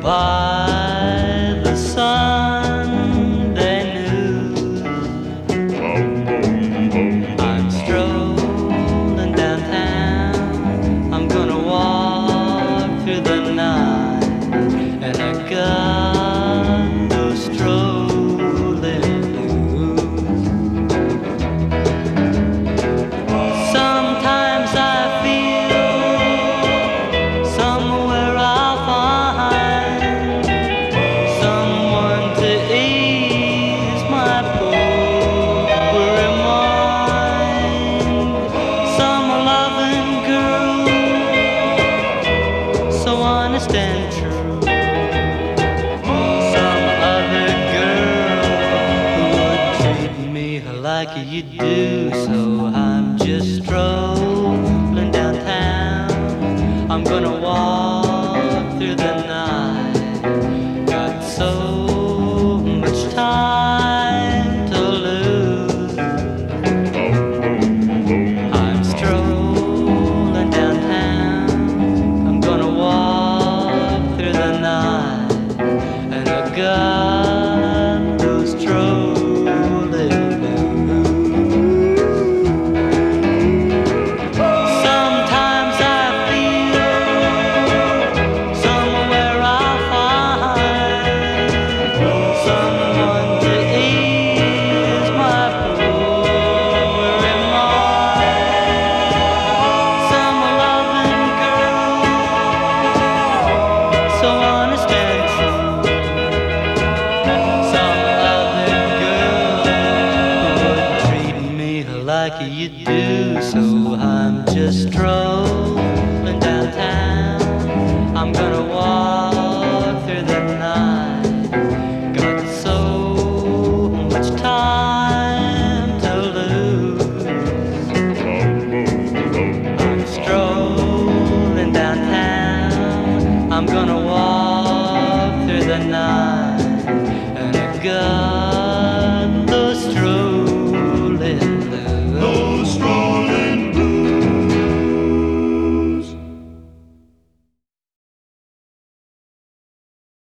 by the Sunday news. I'm strolling downtown. I'm gonna walk through the night, and I got those strolling blues. Sometimes I feel somewhere I'll find someone to ease my poor mind. Some loving girl, so honest and true. Some other girl who would treat me like you do. So I'm just strolling downtown. I'm gonna walk through the night. Got so much time to lose. I'm strolling downtown. I'm gonna walk through the night, and I got those strolling blues. Sometimes I feel somewhere I'll find someone to ease my poor mind. Some loving girl, so honest and true. Some other girl who would treat me like you do. So I'm just strolling